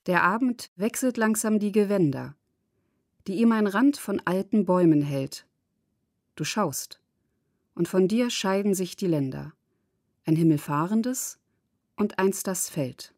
Der Abend wechselt langsam die Gewänder, die ihm ein Rand von alten Bäumen hält. Du schaust, und von dir scheiden sich die Länder, ein himmelfahrendes und eins das fällt.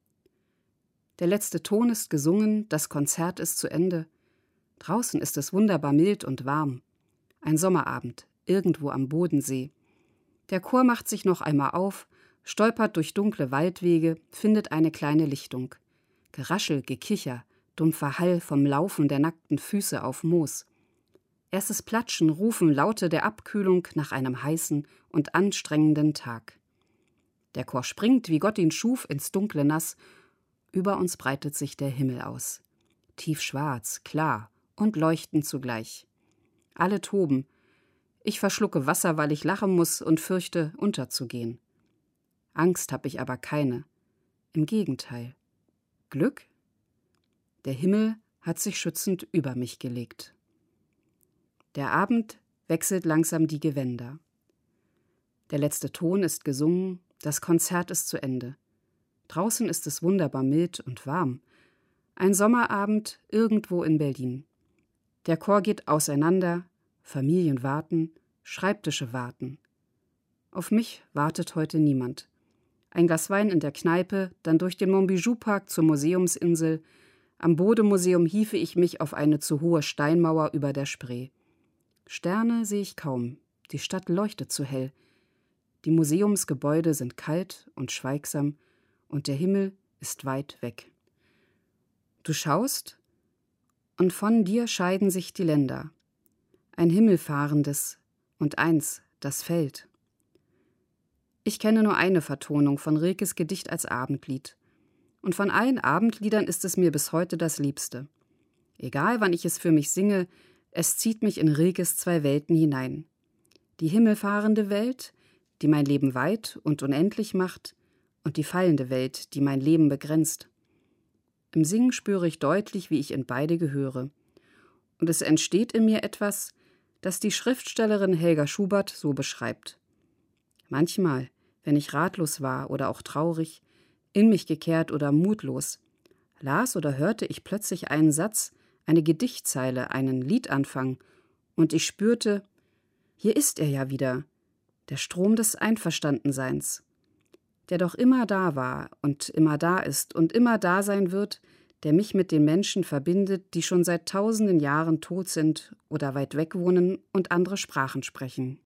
Der letzte Ton ist gesungen, das Konzert ist zu Ende. Draußen ist es wunderbar mild und warm. Ein Sommerabend, irgendwo am Bodensee. Der Chor macht sich noch einmal auf, stolpert durch dunkle Waldwege, findet eine kleine Lichtung. Geraschel, Gekicher, dumpfer Hall vom Laufen der nackten Füße auf Moos. Erstes Platschen, Rufen, Laute der Abkühlung nach einem heißen und anstrengenden Tag. Der Chor springt, wie Gott ihn schuf, ins dunkle Nass. Über uns breitet sich der Himmel aus. Tiefschwarz, klar und leuchtend zugleich. Alle toben. Ich verschlucke Wasser, weil ich lachen muss und fürchte, unterzugehen. Angst hab ich aber keine. Im Gegenteil. Glück? Der Himmel hat sich schützend über mich gelegt. Der Abend wechselt langsam die Gewänder. Der letzte Ton ist gesungen, das Konzert ist zu Ende. Draußen ist es wunderbar mild und warm. Ein Sommerabend irgendwo in Berlin. Der Chor geht auseinander, Familien warten, Schreibtische warten. Auf mich wartet heute niemand. Ein Glas Wein in der Kneipe, dann durch den Monbijou-Park zur Museumsinsel. Am Bode-Museum hiefe ich mich auf eine zu hohe Steinmauer über der Spree. Sterne sehe ich kaum, die Stadt leuchtet zu hell. Die Museumsgebäude sind kalt und schweigsam und der Himmel ist weit weg. Du schaust, und von dir scheiden sich die Länder. Ein himmelfahrendes und eins, das fällt. Ich kenne nur eine Vertonung von Rilkes Gedicht als Abendlied. Und von allen Abendliedern ist es mir bis heute das Liebste. Egal, wann ich es für mich singe, es zieht mich in Rilkes zwei Welten hinein. Die himmelfahrende Welt, die mein Leben weit und unendlich macht, und die fallende Welt, die mein Leben begrenzt. Im Singen spüre ich deutlich, wie ich in beide gehöre. Und es entsteht in mir etwas, das die Schriftstellerin Helga Schubert so beschreibt. Manchmal, wenn ich ratlos war oder auch traurig, in mich gekehrt oder mutlos, las oder hörte ich plötzlich einen Satz, eine Gedichtzeile, einen Liedanfang, und ich spürte, hier ist er ja wieder, der Strom des Einverstandenseins, der doch immer da war und immer da ist und immer da sein wird, der mich mit den Menschen verbindet, die schon seit tausenden Jahren tot sind oder weit weg wohnen und andere Sprachen sprechen.